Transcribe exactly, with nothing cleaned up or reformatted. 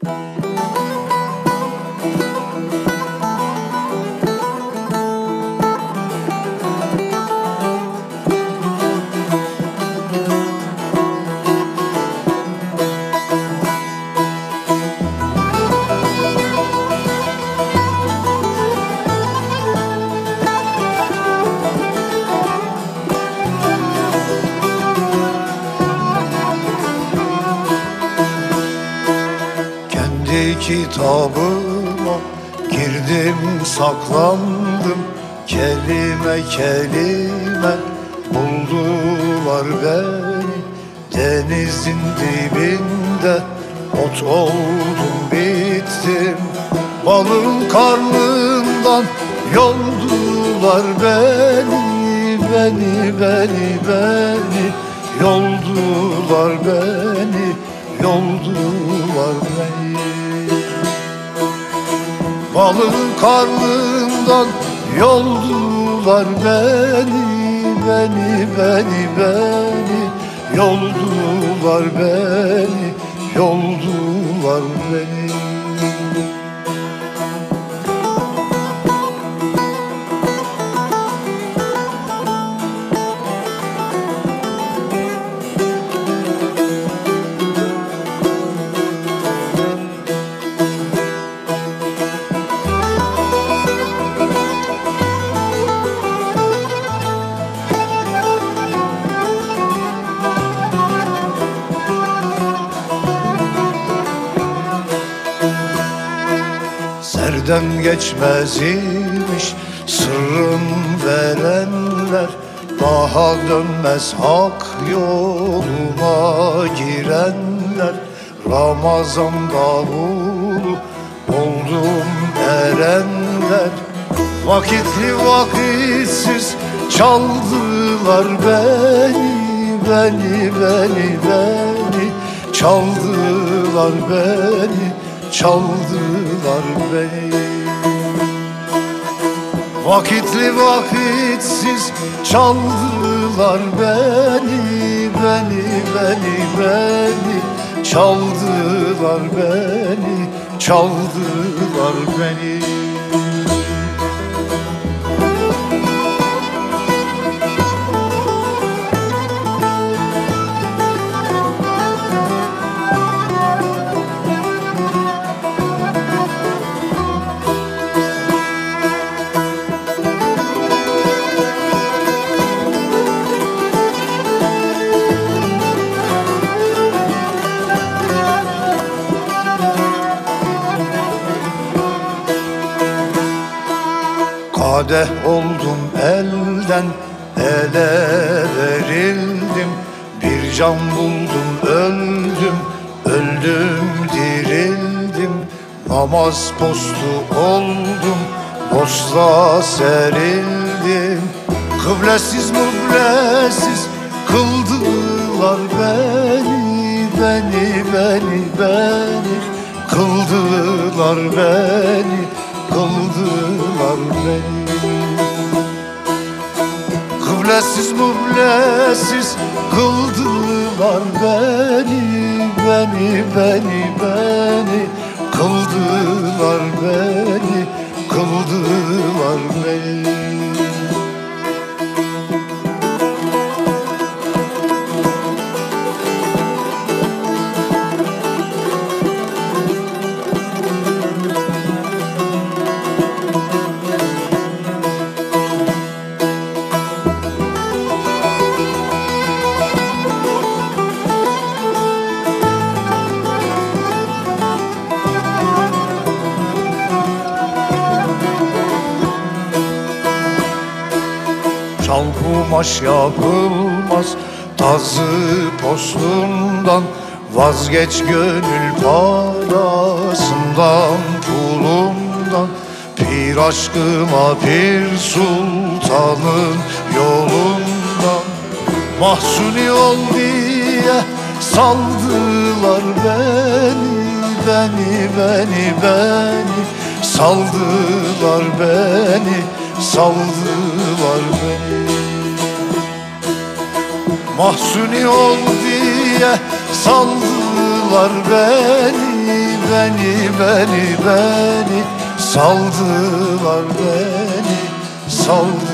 Kitabıma girdim, saklandım, kelime kelime buldular beni. Denizin dibinde ot oldum, bittim, balın karnından yoldular beni. Beni, beni, beni yoldular beni, yoldular beni. Balın karnından yoldular beni, beni, beni, beni yoldular beni, yoldular beni. Serden geçmez imiş sırrın verenler, daha dönmez hak yoluna girenler. Ramazan davulu oldum erenler, vakitli vakitsiz çaldılar beni. Beni, beni, beni çaldılar beni, çaldılar beni. Vakitli vakitsiz çaldılar beni, beni, beni, beni çaldılar beni, çaldılar beni. Kadeh oldum elden ele verildim, bir can buldum öldüm, öldüm dirildim. Namaz postu oldum, posta serildim. Kıblesiz müblesiz kıldılar beni, beni, beni, beni kıldılar beni, kıldılar beni. Kıblesiz müblesiz kıldılar beni, beni, beni, beni kıldılar beni, kıldılar beni. Çal kumaş yapılmaz tazı postundan, vazgeç gönül parasından, pulundan. Pir aşkıma pir sultanın yolundan, mahzuni ol diye saldılar beni, beni, beni, beni saldılar beni, saldılar beni. Mahzuni ol diye saldılar beni, beni, beni, beni saldılar beni, saldılar.